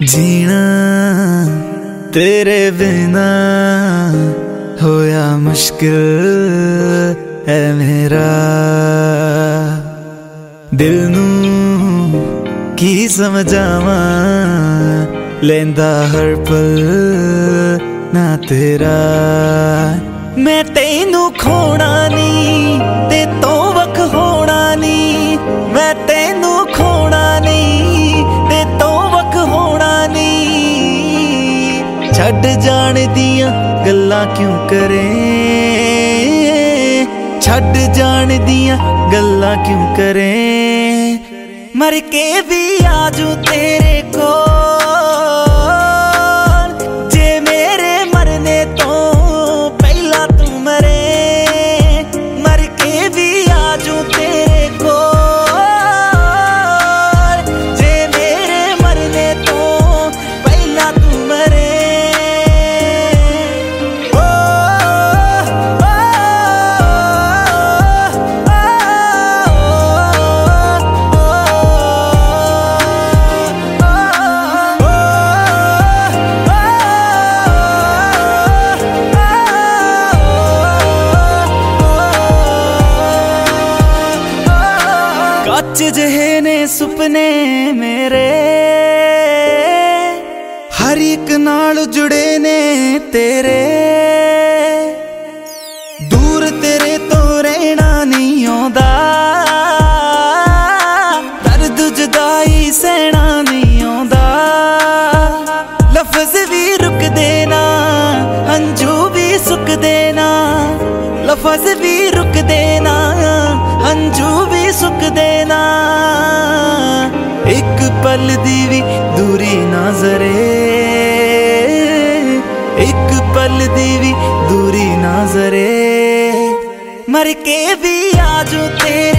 जीना तेरे बिना होया मुश्किल है मेरा। दिल नू की समझावां लेंदा हर पल ना तेरा। मैं तेनू खोना नी ते तो वख होना नी। मैं तेनू खोना नी ते तो वख होना नी। छड़ जान दियां गल्लां क्यों करें, छड़ जान दियां गल्लां क्यों करें। मर के भी आजू तेरे कोल, जे मेरे मरने तो पहला तू मरे। मर के भी आजू तेरे कोल, जे मेरे मरने तो पहला तू मरे। कच्च जहे ने सुपने मेरे, हर एक नाल जुड़े ने तेरे। दूर तेरे तो रहना नहीं आउंदा, दर्द जुदाई सहना नहीं आउंदा। लफ्ज भी रुक देना, हंझू भी सुक देना। लफ्ज भी रुक देना, हंझू भी सुक देना। एक पल दी भी दूरी ना जरे, एक पल दी भी दूरी ना जरे। मर के भी आजू तेरे